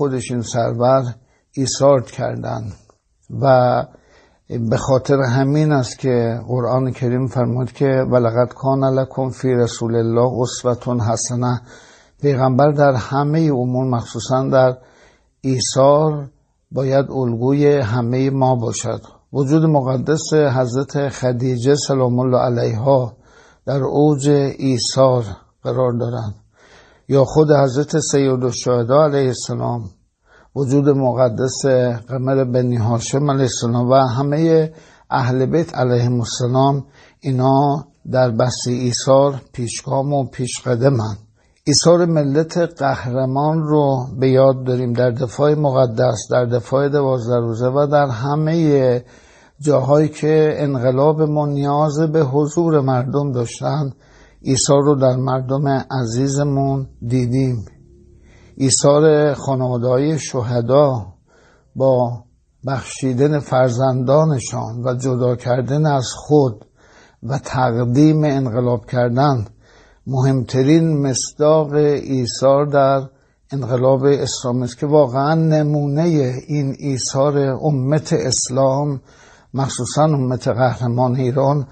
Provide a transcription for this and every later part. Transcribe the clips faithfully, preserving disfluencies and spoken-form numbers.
خودشون سرور ایثار کردند و به خاطر همین است که قرآن کریم فرمود که ولقد کان لکم فی رسول الله اسوة حسنه. پیغمبر در همه امور مخصوصا در ایثار باید الگوی همه ما باشد. وجود مقدس حضرت خدیجه سلام الله علیها در اوج ایثار قرار دارند، یا خود حضرت سیدالشهدا علیه السلام، وجود مقدس قمر بنی هاشم علیه السلام و همه اهل بیت علیهم السلام، اینا در بحث ایثار پیشگام و پیشقدمند. ایثار ملت قهرمان رو به یاد داریم در دفاع مقدس، در دفاع دوازده روزه و در همه جاهایی که انقلاب ما نیاز به حضور مردم داشتن. ایثار رو در مردم عزیزمون دیدیم. ایثار خانواده‌های شهدا با بخشیدن فرزندانشان و جدا کردن از خود و تقدیم انقلاب کردن، مهمترین مصداق ایثار در انقلاب اسلامی است که واقعا نمونه این ایثار امت اسلام، مخصوصا امت قهرمان ایران،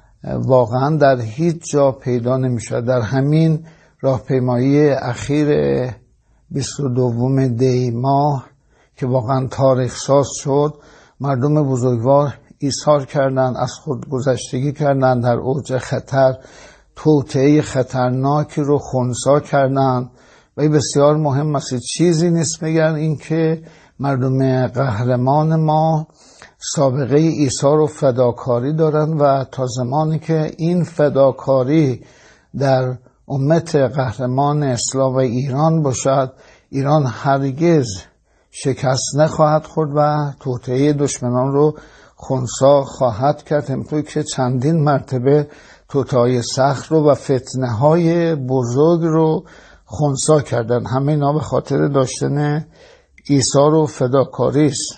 واقعا در هیچ جا پیدا نمی‌شود. در همین راهپیمایی اخیر بیست و دوم دی ماه که واقعا تاریخ ساز شد، مردم بزرگوار ایثار کردند، از خود گذشتگی کردند، در اوج خطر توطئه خطرناکی رو خنثی کردند. و این بسیار مهم است. چیزی نیست مگر این که مردم قهرمان ما سابقه ایثار و فداکاری دارند و تا زمانی که این فداکاری در امت قهرمان اسلام و ایران باشد، ایران هرگز شکست نخواهد خورد و توطئه دشمنان رو خنثی خواهد کرد، همونطور که چندین مرتبه توطئه‌های سخت رو و فتنه‌های بزرگ رو خنثی کردن. همه اینا به خاطر داشتن ایثار و فداکاری است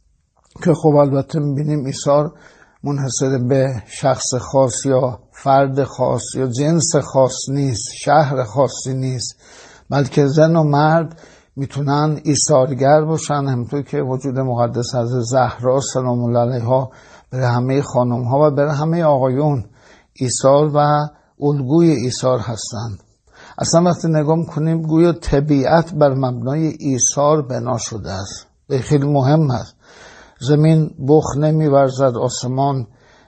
که خب البته می‌بینیم ایثار منحصر به شخص خاص یا فرد خاص یا جنس خاص نیست، شهر خاصی نیست، بلکه زن و مرد میتونن ایثارگر باشن، همونطور که وجود مقدس از زهرا سلام الله علیها برای همه خانم ها و برای همه آقایون ایثار و الگوی ایثار هستند. اصلا وقتی نگاه میکنیم گویا طبیعت بر مبنای ایثار بنا شده است. خیلی مهم است. زمین بخ نمی‌ورزد، آسمان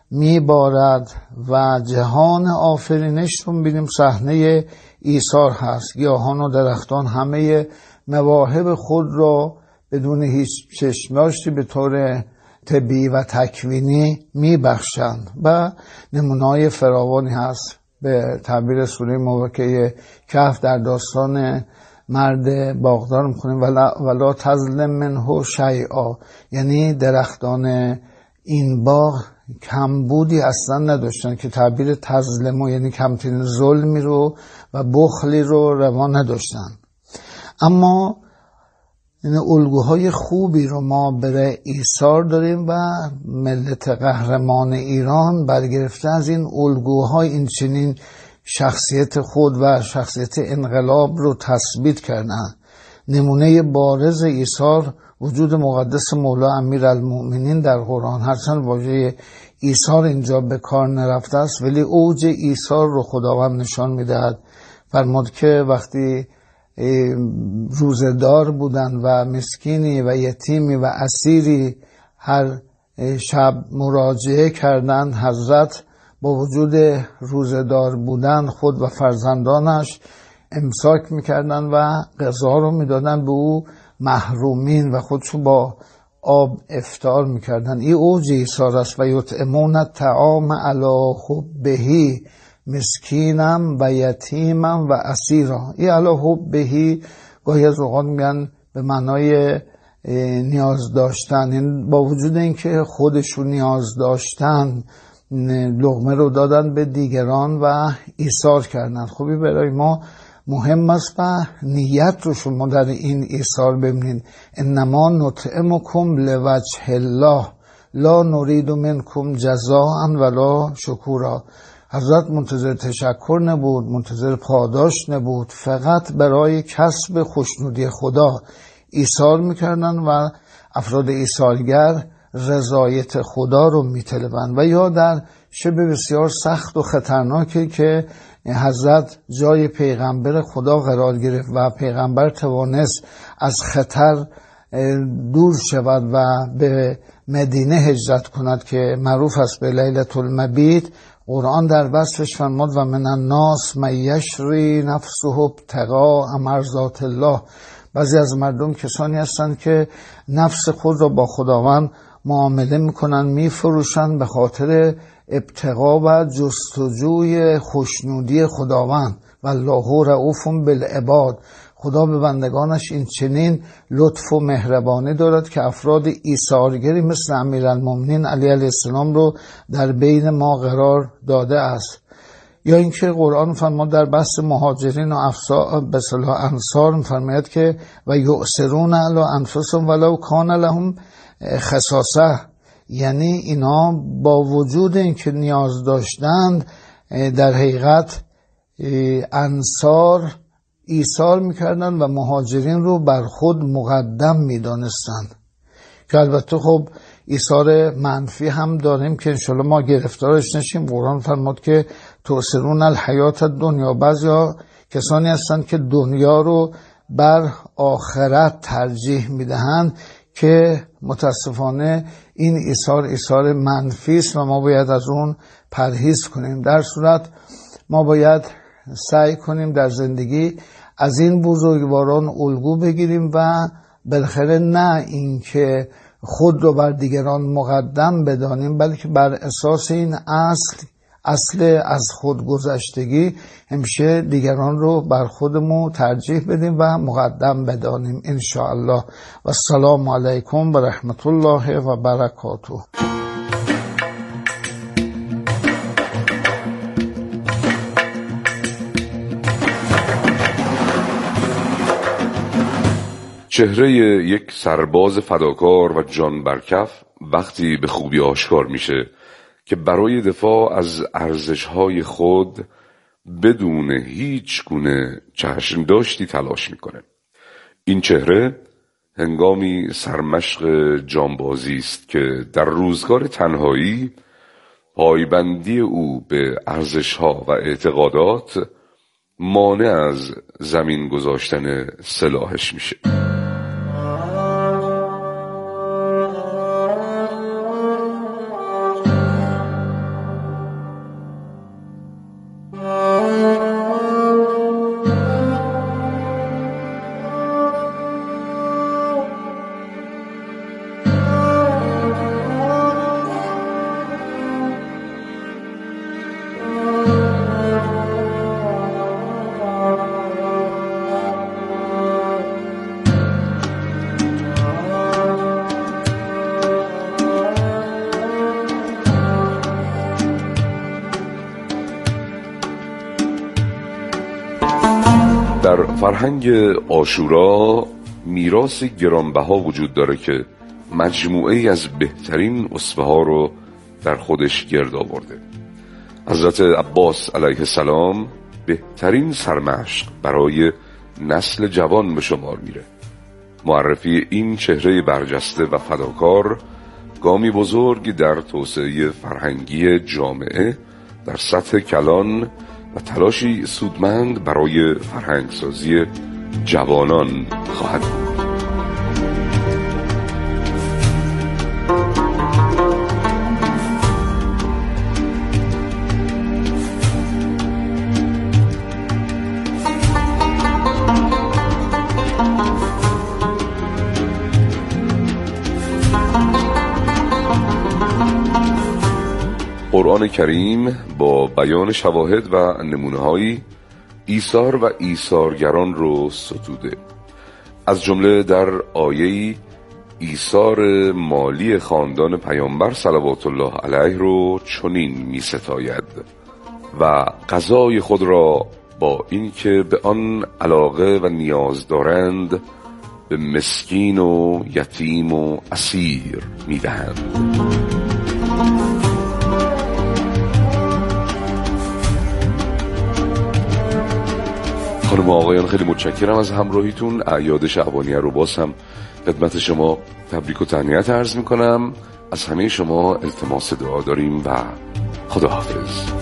میبارد و جهان آفرینش رو می‌بینیم صحنه ایثار هست. گیاهان و درختان همه مواهب خود را بدون هیچ چشم‌داشتی به طور طبیعی و تکوینی میبخشند و نمونه‌های فراوانی هست. به تعبیر سوره مبارکه کهف در داستان مرد باغدار میخونیم ولا, ولا تظلم منه شیئا، یعنی درختان این باغ کمبودی اصلا نداشتن که تعبیر تظلمو یعنی کمترین ظلمی رو و بخلی رو روا نداشتن. اما این الگوهای خوبی رو ما برای ایثار داریم و ملت قهرمان ایران برگرفته از این الگوهای این چنین شخصیت خود و شخصیت انقلاب رو تثبیت کردن. نمونه بارز ایثار وجود مقدس مولا امیرالمؤمنین در قرآن، هرچند واژه ایثار اینجا به کار نرفته است ولی اوج ایثار رو خداوند نشان میدهد. فرمود که وقتی روزدار بودن و مسکینی و یتیمی و اسیری هر شب مراجعه کردند، حضرت با وجود روزدار بودن خود و فرزندانش امساک میکردن و غذا رو میدادن به او محرومین و خودشون با آب افطار میکردن. این اوج ایثار است. و یطعمون الطعام علی حبه مسکینم و یتیمم و اسیرا. این علی حبه گاهی از اوقات میگن به معنای نیاز داشتن، این با وجود اینکه خودشون نیاز داشتن لقمه رو دادن به دیگران و ایثار کردن. خوبی برای ما مهم است و نیت رو شما در این ایثار ببینید. انما نطعمکم لوجه الله لا نرید منکم جزاء ولا شکورا. حضرت منتظر تشکر نبود، منتظر پاداش نبود، فقط برای کسب خوشنودی خدا ایثار میکردن و افراد ایثارگر رضایت خدا رو میطلبن. و یا در شب بسیار سخت و خطرناکی که حضرت جای پیغمبر خدا قرار گرفت و پیغمبر توانست از خطر دور شود و به مدینه هجرت کند که معروف است به لیلة المبیت، قرآن در وصفش فرمود و من الناس من یشری نفسه ابتغاء مرضات الله. بعضی از مردم کسانی هستند که نفس خود را با خداوند معامله میکنن، میفروشن به خاطر ابتغاء و جستجوی خوشنودی خداوند. والله رؤوف بالعباد. خدا به بندگانش این چنین لطف و مهربانی دارد که افراد ایثارگری مثل امیرالمومنین علی علیه السلام رو در بین ما قرار داده است. یا اینکه قرآن فرمود در بحث مهاجرین و افسا به اصطلاح انصار می‌فرماید که و یؤثرون علی انفسهم ولو کان لهم خصاصه، یعنی اینا با وجود اینکه نیاز داشتند در حقیقت انصار ایثار میکردن و مهاجرین رو بر خود مقدم میدانستند. که البته خب ایثار منفی هم داریم که انشالله ما گرفتارش نشیم. قرآن فرمود که تؤثرون الحیات الدنیا. بعضیا کسانی هستند که دنیا رو بر آخرت ترجیح میدهند که متاسفانه این ایثار ایثار منفی است و ما باید از اون پرهیز کنیم. در صورت ما باید سعی کنیم در زندگی از این بزرگواران الگو بگیریم و بالاخره نه اینکه خود رو بر دیگران مقدم بدانیم، بلکه بر اساس این اصل اصل از خودگذشتگی همیشه دیگران رو بر خودمون ترجیح بدیم و مقدم بدانیم ان شاء الله. و السلام علیکم و رحمت الله و برکاته. چهره یک سرباز فداکار و جان برکف وقتی به خوبی آشکار میشه که برای دفاع از ارزش‌های خود بدون هیچ گونه چشم داشتی تلاش میکنه. این چهره هنگامی سرمشق جانبازی است که در روزگار تنهایی پایبندی او به ارزش‌ها و اعتقادات مانع از زمین گذاشتن سلاحش میشه. در فرهنگ عاشورا میراث گرانبها وجود داره که مجموعه از بهترین اسوه ها رو در خودش گرد آورده. حضرت عباس علیه السلام بهترین سرمشق برای نسل جوان به شمار میره. معرفی این چهره برجسته و فداکار گامی بزرگ در توسعه فرهنگی جامعه در سطح کلان و تلاشی سودمند برای فرهنگسازی جوانان خواهد بود. قرآن کریم با بیان شواهد و نمونه‌هایی ایثار و ایثارگران رو ستوده. از جمله در آیه‌ای ایثار مالی خاندان پیامبر صلوات الله علیه رو چنین می‌ستاید و غذای خود را با اینکه به آن علاقه و نیاز دارند به مسکین و یتیم و اسیر می‌دهند. خانم و آقایان خیلی متشکرم از همراهیتون. اعیاد شعبانیه رو باز هم خدمت شما تبریک و تهنیت عرض میکنم. از همه شما التماس دعا داریم و خداحافظ.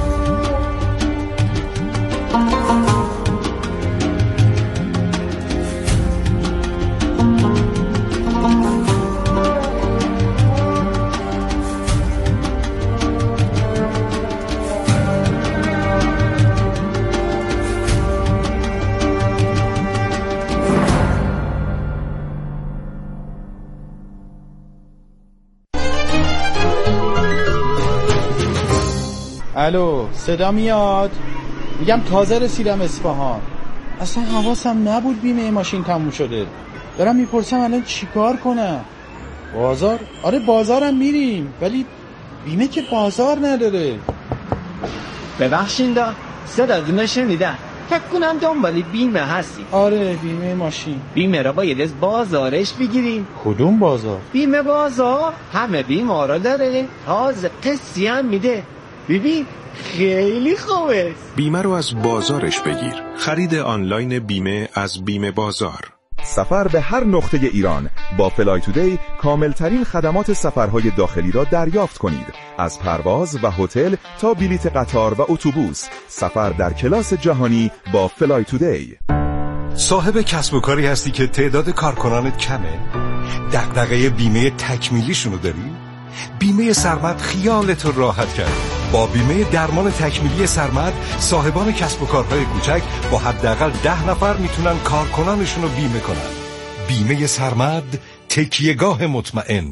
الو، صدا میاد؟ میگم تازه رسیدم اصفهان. اصلا حواسم نبود بیمه ماشین تموم شده. دارم میپرسم الان چیکار کنم؟ بازار؟ آره بازارم میریم، ولی بیمه که بازار نداره. ببخشید صداتون شنیدم. فکر کنم دنبال بیمه هستی. آره بیمه ماشین. بیمه را باید از بازارش بگیریم. کدوم بازار؟ بیمه بازار همه بیمه را داره، تازه قسطی هم میده. ببین خیلی خوبه. بیمه رو از بازارش بگیر. خرید آنلاین بیمه از بیمه بازار. سفر به هر نقطه ایران با فلای تودی کاملترین خدمات سفرهای داخلی را دریافت کنید. از پرواز و هتل تا بلیط قطار و اتوبوس، سفر در کلاس جهانی با فلای تودی. صاحب کسب و کاری هستی که تعداد کارکنانت کمه؟ دغدغه بیمه تکمیلیشونو داری؟ بیمه سرمد خیالت رو راحت کرد. با بیمه درمان تکمیلی سرمد صاحبان کسب و کارهای کوچک با حداقل ده نفر میتونن کارکنانشون رو بیمه کنن. بیمه سرمد، تکیهگاه مطمئن.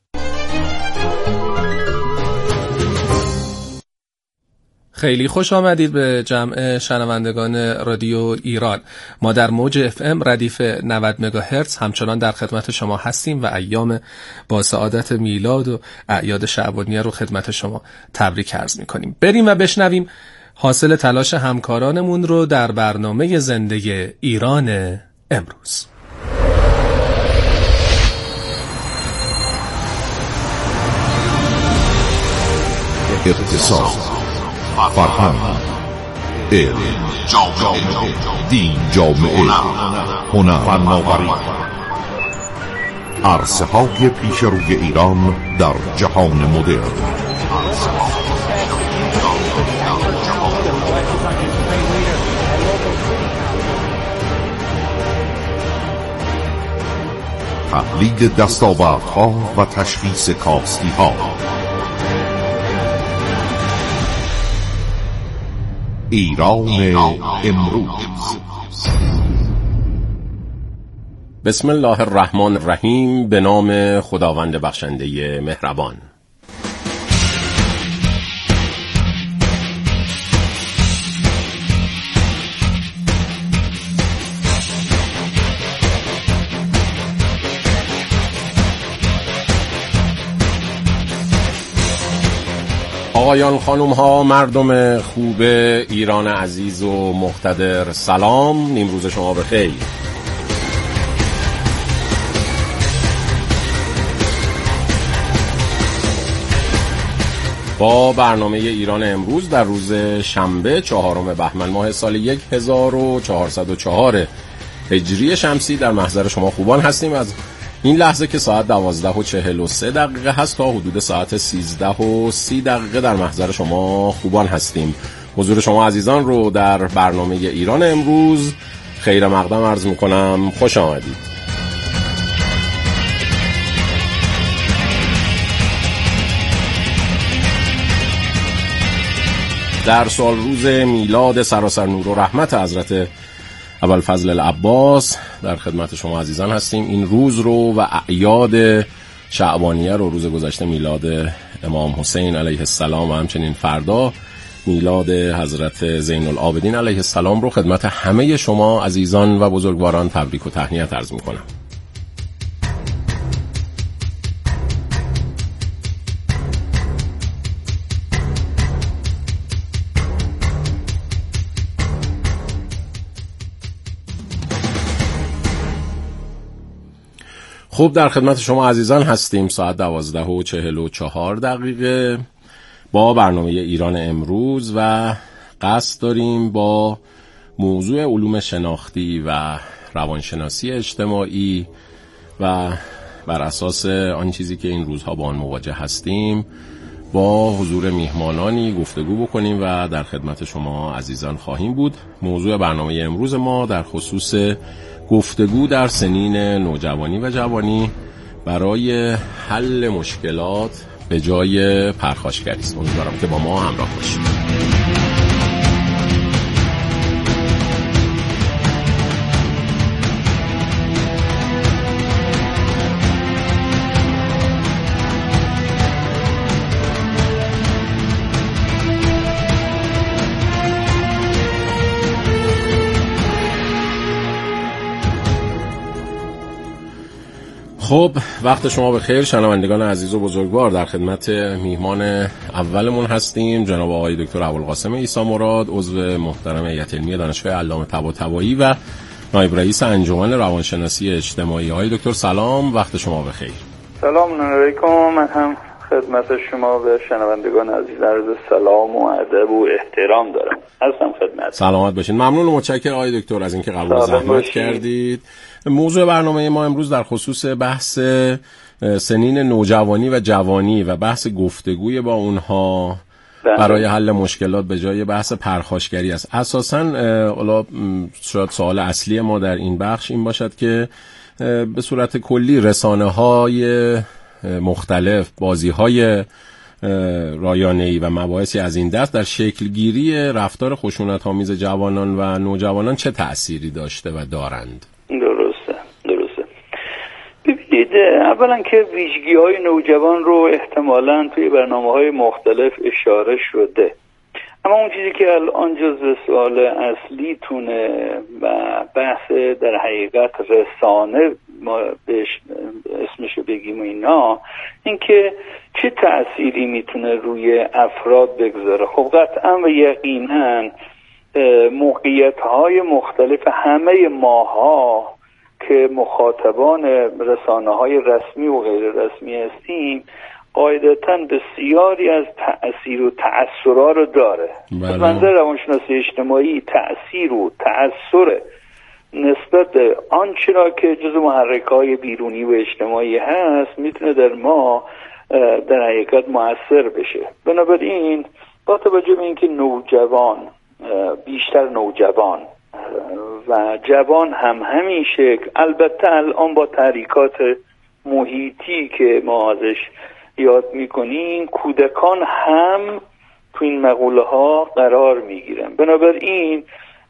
خیلی خوش آمدید به جمع شنوندگان رادیو ایران. ما در موج اف ام ردیف نود مگاهرتز همچنان در خدمت شما هستیم و ایام با سعادت میلاد و اعیاد شعبانیه رو خدمت شما تبریک عرض می‌کنیم. بریم و بشنویم حاصل تلاش همکارانمون رو در برنامه زنده ایران امروز. اقتصاد، فرهنگ، علم، جامعه، دین، جامعه، هنر، فناوری، عرصه های پیش روی ایران در جهان مدرن. تحلیل دستاوردها و تشخیص کاستی ها. ایران امروز. بسم الله الرحمن الرحیم. به نام خداوند بخشنده مهربان. آقایان، خانوم ها، مردم خوب ایران عزیز و مقتدر، سلام. نیمروز شما بخیر. با برنامه ایران امروز در روز شنبه چهارم بهمن ماه سال هزار و چهارصد و چهار هجری شمسی در محضر شما خوبان هستیم. از این لحظه که ساعت دوازده و چهل و سه دقیقه هست تا حدود ساعت سیزده و سی دقیقه در محضر شما خوبان هستیم. حضور شما عزیزان رو در برنامه ایران امروز خیر مقدم عرض میکنم. خوش آمدید. در سال روز میلاد سراسر نور و رحمت حضرت ابوالفضل العباس در خدمت شما عزیزان هستیم. این روز رو و اعیاد شعبانیه رو، روز گذشته میلاد امام حسین علیه السلام و همچنین فردا میلاد حضرت زین العابدین علیه السلام رو خدمت همه شما عزیزان و بزرگواران تبریک و تهنیت عرض میکنم. خوب، در خدمت شما عزیزان هستیم. ساعت دوازده و چهل و چهار دقیقه با برنامه ایران امروز و قصد داریم با موضوع علوم شناختی و روانشناسی اجتماعی و بر اساس آن چیزی که این روزها با آن مواجه هستیم با حضور میهمانانی گفتگو بکنیم و در خدمت شما عزیزان خواهیم بود. موضوع برنامه امروز ما در خصوص گفتگو در سنین نوجوانی و جوانی برای حل مشکلات به جای پرخاشگری است. امیدوارم که با ما همراه باشید. خب وقت شما بخیر شنوندگان عزیز و بزرگوار. در خدمت میهمان اولمون هستیم جناب آقای دکتر ابوالقاسم عیسی مراد، عضو محترم هیئت علمی دانشگاه علامه طباطبایی و نایب رئیس انجمن روانشناسی اجتماعی. آقای دکتر سلام، وقت شما بخیر. سلام علیکم. من هم خدمت شما و شنوندگان عزیز عرض سلام و ادب و احترام دارم. هستم خدمت. سلامت باشین. ممنون و متشکرم آقای دکتر از اینکه قبول زحمت کردید. موضوع برنامه ما امروز در خصوص بحث سنین نوجوانی و جوانی و بحث گفتگوی با اونها برای حل مشکلات به جای بحث پرخاشگری است. اساساً حالا شاید سوال اصلی ما در این بخش این باشد که به صورت کلی رسانه‌های مختلف، بازی‌های رایانه‌ای و مباحثی از این دست در شکلگیری رفتار خشونت‌آمیز جوانان و نوجوانان چه تأثیری داشته و دارند؟ درسته درسته ببینید، اولا که ویژگی‌های نوجوان رو احتمالاً توی برنامه‌های مختلف اشاره شده، اما اون چیزی که الان جزو سوال اصلی تونه و بحث در حقیقت رسانه ما بهش اسمشو بگیم و اینا، این که چه تأثیری میتونه روی افراد بگذاره. خب قطعا و یقینا موقعیت‌های مختلف همه ماها که مخاطبان رسانه‌های رسمی و غیر رسمی هستیم قاعدتاً بسیاری از تأثیر و تأثیرها رو داره. از منظر روانشناسی اجتماعی تأثیر و تأثیر نسبت آنچه را که جزو محرک‌های بیرونی و اجتماعی هست میتونه در ما در حقیقت مؤثر بشه. بنابراین با توجه به اینکه نوجوان، بیشتر نوجوان و جوان هم همین شکل، البته الان با تحریکات محیطی که ما ازش یاد میکنیم کودکان هم تو این مقوله ها قرار میگیرن. بنابراین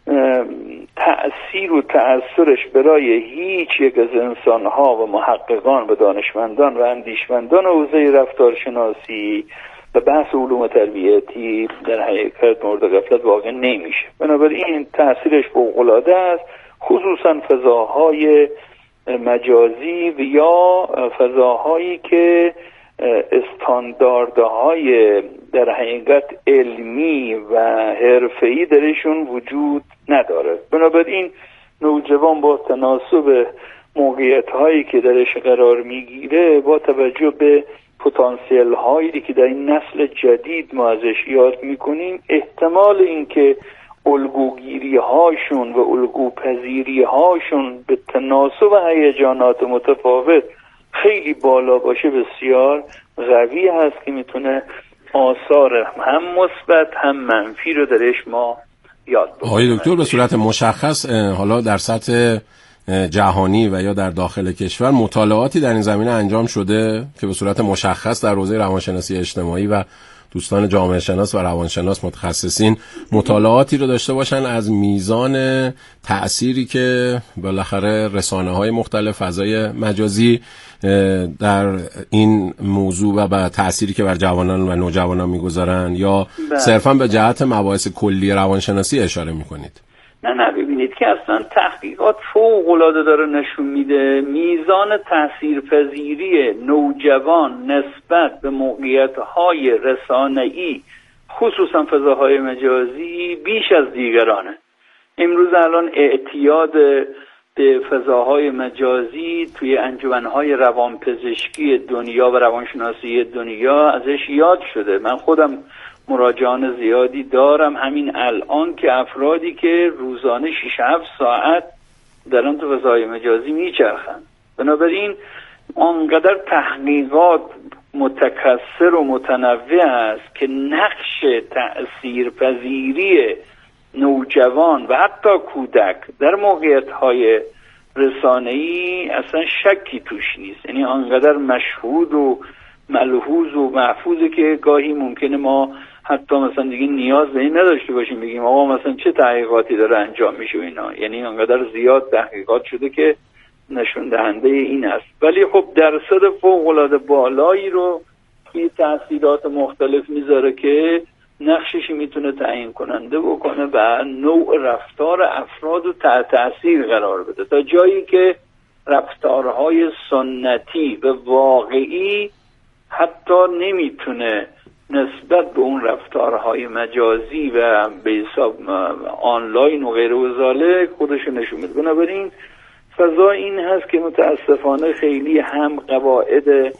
تأثیر و تأثیرش برای هیچ یک از انسان ها و محققان و دانشمندان و اندیشمندان حوزه رفتارشناسی و بحث علوم تربیتی در حقیقت مورد غفلت واقع نمیشه. بنابراین تأثیرش فوق‌العاده است، خصوصا فضاهای مجازی و یا فضاهایی که استانداردهای در حقیقت علمی و حرفه‌ای درشون وجود نداره. بنابراین نوجوان با تناسب موقعیت‌هایی که درش قرار میگیره با توجه به پتانسیل هایی که در این نسل جدید ما ازش یاد میکنیم، احتمال اینکه الگوگیری هاشون و الگوپذیری هاشون به تناسب هیجانات متفاوت خیلی بالا باشه بسیار قوی هست که میتونه آثار هم مثبت هم منفی رو درش ما یاد بکنیم. آقای دکتر به صورت مشخص حالا در سطح جهانی و یا در داخل کشور مطالعاتی در این زمینه انجام شده که به صورت مشخص در حوزه روانشناسی اجتماعی و دوستان جامعه شناس و روانشناس متخصصین مطالعاتی رو داشته باشن از میزان تأثیری که بالاخره رسانه‌های مختلف، فضای مجازی در این موضوع و به تأثیری که بر جوانان و نوجوانان میگذارن، یا صرفاً به جهت مباحث کلی روانشناسی اشاره میکنید؟ نه نه ببینید که اصلا تحقیقات فوق‌العاده داره نشون میده میزان تاثیرپذیری نوجوان نسبت به موقعیت‌های رسانه‌ای خصوصا فضاهای مجازی بیش از دیگرانه. امروز الان اعتیاد به فضاهای مجازی توی انجمن‌های روانپزشکی دنیا و روانشناسی دنیا ازش یاد شده. من خودم مراجعان زیادی دارم همین الان که افرادی که روزانه شش هفت ساعت دارن تو فضای مجازی میچرخن. بنابراین آنقدر تحقیقات متکثر و متنوع است که نقش تأثیرپذیری نوجوان و حتی کودک در موقعیت‌های رسانه‌ای اصلا شکی توش نیست. یعنی آنقدر مشهود و ملحوظ و محفوظه که گاهی ممکنه ما حتی مثلا دیگه نیاز به این نداشته باشیم بگیم آقا مثلا چه تحقیقاتی داره انجام میشه اینا. یعنی آنقدر زیاد تحقیقات شده که نشون دهنده این است. ولی خب درصد فوق‌العاده بالایی رو توی تأثیرات مختلف میذاره که نقشش میتونه تعیین کننده بکنه و نوع رفتار افراد رو تحت تأثیر قرار بده تا جایی که رفتارهای سنتی و واقعی حتی نمیتونه نسبت به اون رفتارهای مجازی و به حساب آنلاین و غیر و ذالک خودش نشون بده. بنابراین فضا این هست که متاسفانه خیلی هم قواعد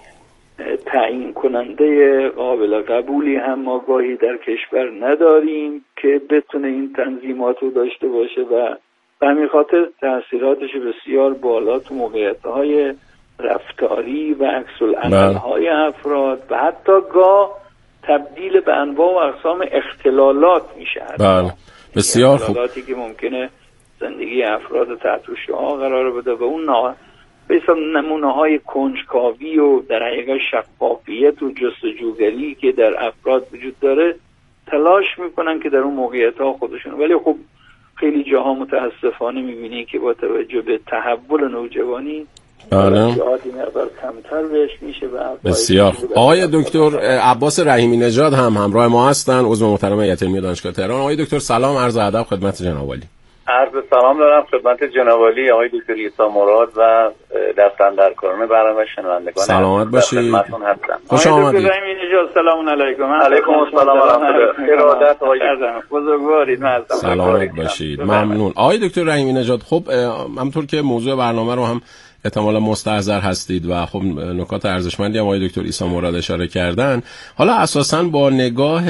تعیین کننده قابل قبولی هم ما گاهی در کشور نداریم که بتونه این تنظیمات رو داشته باشه و به همین خاطر تأثیراتش بسیار بالا تو موقعیت‌های رفتاری و عکس العمل‌های افراد و حتی گاه تبدیل به انواع و اقسام اختلالات میشه. بله بسیار خوب. اختلالاتی که ممکنه زندگی افراد تحت شعاع قرار بده و اون نا... به حساب نمونه‌های کنجکاوی و در حقیقت شفافیت و جستجوگری که در افراد وجود داره تلاش میکنن که در اون موقعیت‌ها خودشون. ولی خب خیلی جاها متاسفانه میبینی که با توجه به تحول نوجوانی بله مقدار کمتر بهش میشه. بسیار آقای دکتر عباس رحیمی نژاد هم همراه ما هستن، عضو محترم هیئت علمی دانشگاه تهران. آقای دکتر سلام، عرض ادب خدمت جناب عالی. عرض سلام دارم خدمت جناب عالی آقای دکتر عیسی مراد و دستاندرکاران برنامه شنوندگان. سلامت باشید. خوش آمدید. سلام علیکم. علیکم السلام و رحمت الله. ارادت آقای بزرگوارید. سلامت باشید. ممنون. آقای دکتر رحیمی نژاد، خب همونطور که موضوع برنامه رو هم احتمالا مستحضر هستید و خب نکات ارزشمندی هم آقای دکتر عیسی مراد اشاره کردن، حالا اساساً با نگاه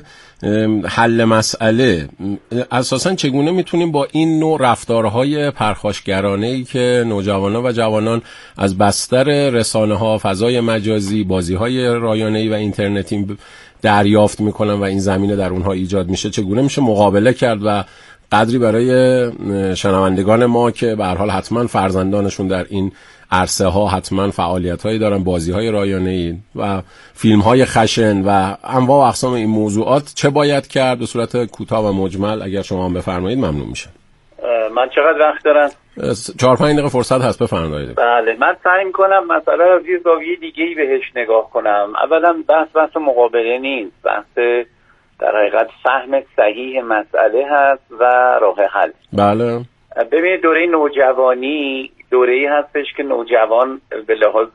حل مسئله اساساً چگونه میتونیم با این نوع رفتارهای پرخاشگرانه‌ای که نوجوانان و جوانان از بستر رسانه‌ها، فضای مجازی، بازی‌های رایانه‌ای و اینترنتی دریافت میکنن و این زمینه در اونها ایجاد میشه، چگونه میشه مقابله کرد و قدری برای شنوندگان ما که به هر حال حتما فرزندانشون در این عرصه ها حتما فعالیت هایی دارن، بازی های رایانه‌ای و فیلم های خشن و انواع و اقسام این موضوعات، چه باید کرد؟ به صورت کوتاه و مجمل اگر شما هم بفرمایید ممنون میشه. من چقدر وقت دارم؟ چهار پنج دقیقه فرصت هست، بفرمایید. بله، من سعی می‌کنم مسئله رو از زاویه دیگه‌ای بهش نگاه کنم. اولا بحث بحث مقابله نیست، بحث در حقیقت فهم صحیح مسئله هست و راه حل. بله. ببینید دوره نوجوانی دوره‌ای هستش که نوجوان به لحاظ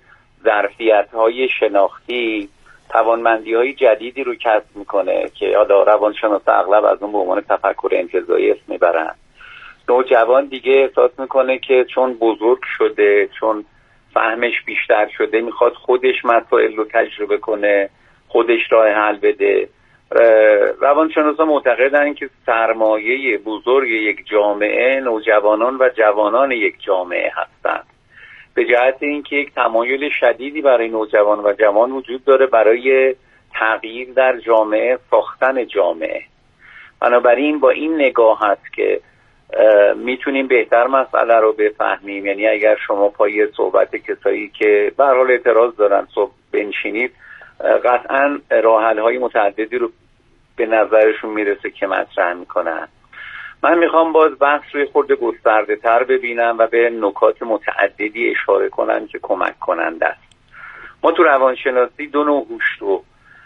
ظرفیت‌های شناختی توانمندی‌های جدیدی رو کسب می‌کنه که حالا روانشناسا اغلب از اون به عنوان تفکر انتزاعی اسم می‌برن. نوجوان دیگه احساس می‌کنه که چون بزرگ شده، چون فهمش بیشتر شده، می‌خواد خودش مسائل رو تجربه کنه، خودش راه حل بده. روانشناسا معتقدن که سرمایه بزرگ یک جامعه نوجوانان و جوانان یک جامعه هستند، به جهت اینکه یک تمایل شدیدی برای نوجوان و جوان وجود داره برای تغییر در جامعه، ساختن جامعه. بنابراین با این نگاه هست که میتونیم بهتر مسئله رو بفهمیم. یعنی اگر شما پای صحبت کسایی که به هر حال اعتراض دارن صحبت بنشینید، قطعا راه حل های متعددی رو به نظرشون میرسه که مطرح میکنن. من میخوام باز بحث روی خورده گسترده تر ببینم و به نکات متعددی اشاره کنم که کمک کننده است. ما تو روانشناسی دو نوع هوش رو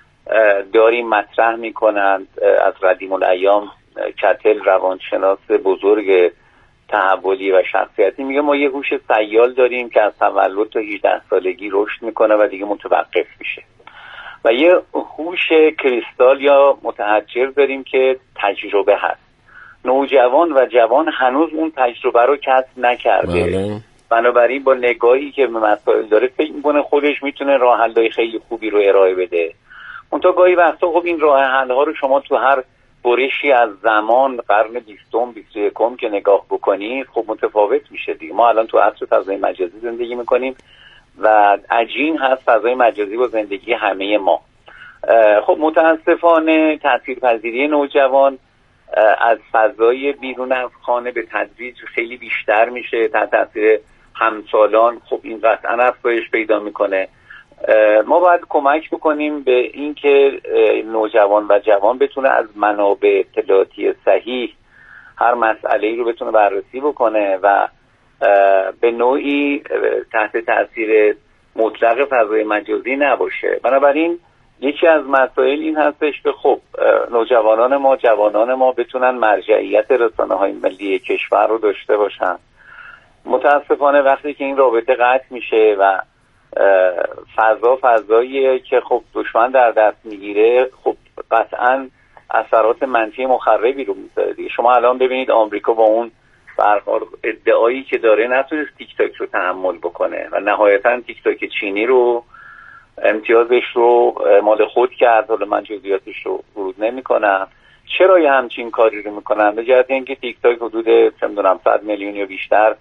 داریم مطرح میکنند. از قدیم الایام کتل روانشناس بزرگ تحولی و شخصیتی میگه ما یه هوش سیال داریم که از تولد تا هجده سالگی رشد میکنه و دیگه متوقف میشه، و یه هوش کریستال یا متحجر داریم که تجربه هست. نوجوان و جوان هنوز اون تجربه رو کسب نکرده. بله. بنابراین با نگاهی که به مسائل داره فکر میکنه خودش میتونه راه حل‌های خیلی خوبی رو ارائه بده. منتها گاهی وقتا خب این راه حل ها رو شما تو هر برشی از زمان قرن بیستم بیست و یکم که نگاه بکنید خب متفاوت میشه دیگه. ما الان تو عصر فضای مجازی زندگی میکنیم و عجین هست فضای مجازی با زندگی همه ما. خب متاسفانه تاثیرپذیری نوجوان از فضای بیرون از خانه به تدریج خیلی بیشتر میشه تحت تاثیر همسالان. خب این قطعا افزایش پیدا میکنه. ما باید کمک بکنیم به اینکه نوجوان و جوان بتونه از منابع اطلاعاتی صحیح هر مسئله‌ای رو بتونه بررسی بکنه و به نوعی تحت تاثیر مطلق فضای مجازی نباشه. بنابراین یکی از مسائل این هستش که خب نوجوانان ما جوانان ما بتونن مرجعیت رسانه‌های ملی کشور رو داشته باشن. متاسفانه وقتی که این رابطه قطع میشه و فضا فضاییه که خب دشمن در دست میگیره خب قطعا اثرات منفی مخربی رو میذاره دیگه. شما الان ببینید آمریکا با اون برحال ادعایی که داره نتونست تیک تاک رو تحمل بکنه و نهایتا تیک تاک چینی رو امتیازش رو مال خود کرد. حالا من جزئیاتش رو ورود نمی‌کنم. چرا یه همچین کاری رو میکنن؟ به جهت اینکه تیک تاک حدود چه می‌دونم صد میلیون یا بیشتر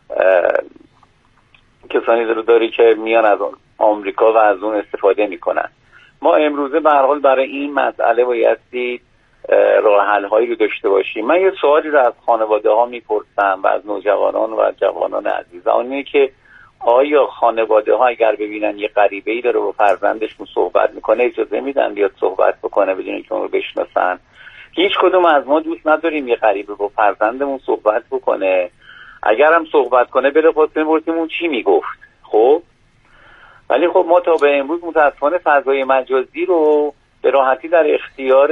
کسانی رو داره که میان از آمریکا و از اون استفاده میکنن. ما امروزه به هر حال برای این مسئله بایستی راه حل هایی رو داشته باشیم. من یه سوالی رو از خانواده ها میپرسم و از نوجوانان و جوانان عزیز، اونیه که آیا خانواده ها اگر ببینن یه غریبه‌ای داره با فرزندشون صحبت میکنه اجازه میدن بیاد صحبت بکنه بدون اینکه اون رو بشناسن؟ هیچ کدوم از ما دوست نداریم یه غریبه با فرزندمون صحبت بکنه. اگر هم صحبت کنه بله خواستیم بپرسیم اون چی میگفت. خب ولی خب ما تا به امروز متاسفانه فضای مجازی رو به راحتی در اختیار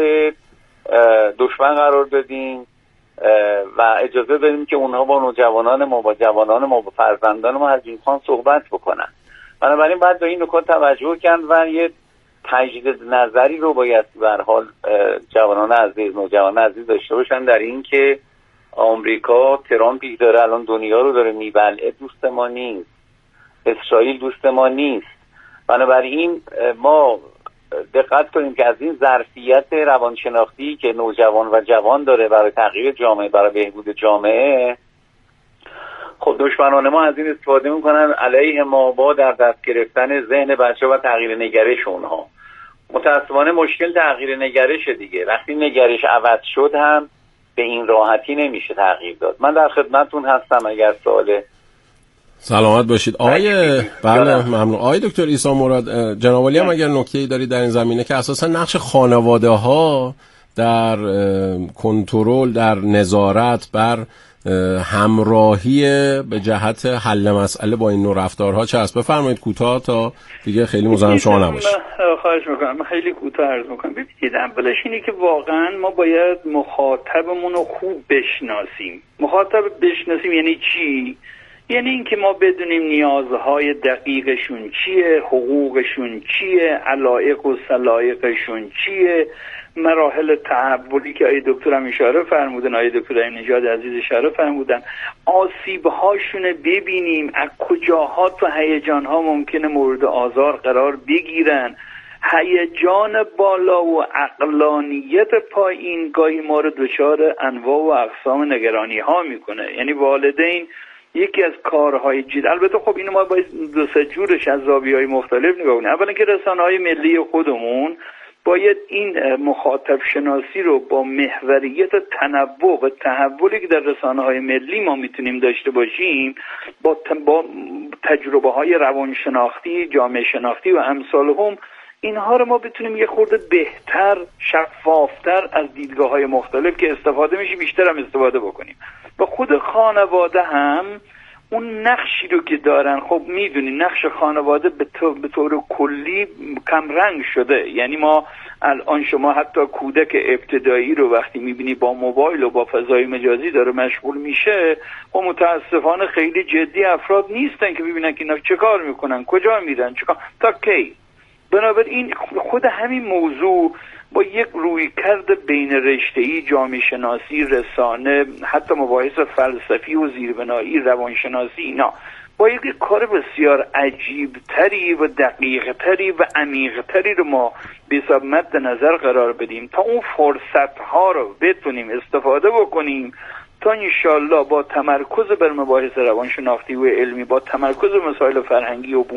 دشمن قرار دادیم و اجازه دادیم که اونها با نوجوانان ما با جوانان ما با فرزندان ما از این خان صحبت بکنن. بنابراین باید به این نکات توجه کن و یه تجدید نظری رو باید به هر حال جوانان عزیز نوجوانان عزیز داشته باشن در این که آمریکا ترامپی داره الان دنیا رو داره میبلعه دوست ما نیست، اسرائیل دوست ما نیست. بنابراین ما دقت کنیم که از این ظرفیت روانشناختی که نوجوان و جوان داره برای تغییر جامعه برای بهبود جامعه، خب دشمنان ما از این استفاده میکنن علیه ما با در دست گرفتن ذهن بچه و تغییر نگرش اونها. متاسفانه مشکل تغییر نگرش دیگه. وقتی نگرش عوض شد هم به این راحتی نمیشه تغییر داد. من در خدمتتون هستم اگر سواله. سلامت باشید آقای بله ممنون. آقای دکتر عیسی مراد، جناب عالی هم اگر نکته‌ای دارید در این زمینه که اساسا نقش خانواده ها در کنترل در نظارت بر همراهی به جهت حل مسئله با این نوع رفتارها چه است؟ بفرمایید کوتاه تا دیگه خیلی مزاحم شما نباشید. خواهش میکنم. من خیلی کوتاه عرض میکنم. ببینید اولش اینه که واقعا ما باید مخاطبمون رو خوب بشناسیم. مخاطب بشناسیم یعنی چی؟ یعنی اینکه ما بدونیم نیازهای دقیقشون چیه، حقوقشون چیه، علایق و سلایقشون چیه، مراحل تحولی که آیه دکتر هم اشاره فرمودن، آیه دکتر امین نژاد عزیز اشاره فرمودن، آسیب‌هاشون ببینیم، از کجاها تو هیجان‌ها ممکنه مورد آزار قرار بگیرن. هیجان بالا و عقلانیت پایین گاهی ما رو دچار انواع و اقسام نگرانی‌ها میکنه. یعنی والدین یکی از کارهای جدی، البته خب اینو ما باید دو سه جورش از زاویه‌های مختلف نگاه کنیم. اولا که رسانه‌های ملی خودمون باید این مخاطب شناسی رو با محوریت تنوع و تحولی که در رسانه‌های ملی ما میتونیم داشته باشیم با, با تجربه های روانشناختی، جامعه شناختی و امثالهم، اینها رو ما بتونیم یه خورده بهتر، شفافتر از دیدگاه‌های مختلف که استفاده میشه بیشتر هم استفاده بکنیم. و خود خانواده هم اون نقشی رو که دارن، خب میدونی نقش خانواده به طور, به طور کلی کم رنگ شده. یعنی ما الان شما حتی کودک ابتدایی رو وقتی میبینی با موبایل و با فضای مجازی داره مشغول میشه، و متاسفانه خیلی جدی افراد نیستن که ببینن که اینا چه کار میکنن، کجا میرن، چه کار، تا کی. بنابراین خود همین موضوع با یک رویکرد بین رشته‌ای، جامعه شناسی، رسانه، حتی مباحث فلسفی و زیربنایی، روانشناسی، اینا باید یک کار بسیار عجیبتری و دقیقتری و عمیقتری رو ما به حساب مد نظر قرار بدیم تا اون فرصتها رو بتونیم استفاده بکنیم تا انشالله با تمرکز بر مباحث روانشناختی و علمی، با تمرکز مسائل فرهنگی و